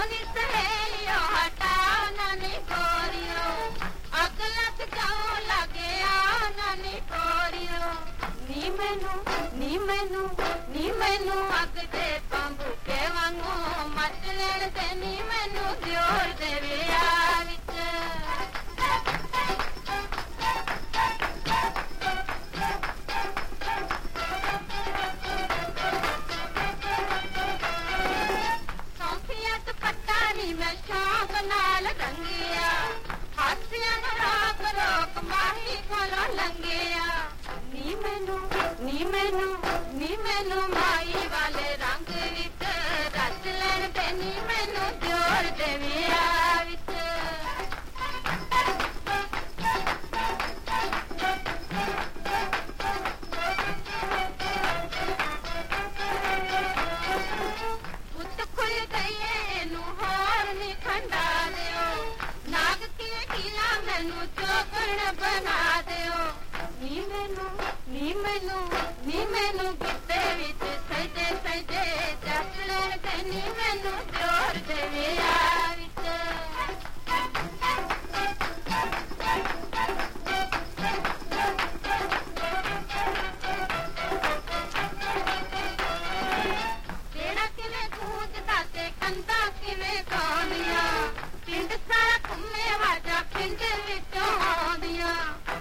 नी सहेलियो हटाओ नानी गोरियो अगलत जाओ लगे आओ नानी गोरियो नी मैनू अग दे पंबू के वांगू मच लेण ते नी मैनू दियोर दे विआह विच मैं शौक नाल रंगिया हाथियां रोक रोक माही कोलों लंगिया नी मैनू माई वाले रंग विच रच लैण ते नी मैनू दियोर दे विआह विच पुत खुल गई नू खंडा दियो नाग के कीला मैनू चौकण बना दियो नी मैनू गिद्दे विच सजदे सजदे जस लैण ते नी मैनू दियोर दे विआह विच तेरा किवें गूंजदा ते कंधा किवें गाउंदियां पिंड सारा घुम्मे वाजा पिंड विचों आउंदियां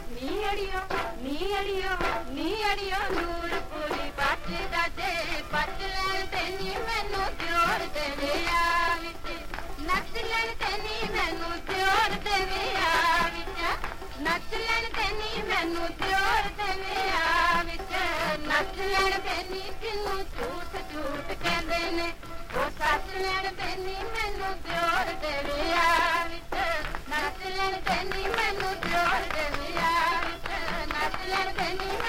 नी अड़ियो नूरपुरी बचदा जे बच लैण ते नी मैनू दियोर दे विआह विच नच लैण ते नी मैनू दियोर दे विआह विच नच लैण ते नी मैनू दियोर दे विआह विच नच लैण ते नी जिन्नू झूठ झूठ कहंदे ने ओ सच लैण ते नी मैनू दियोर दे विआह विच नच लैण ते नी मैनू दियोर दे विआह विच नच लैण ते नी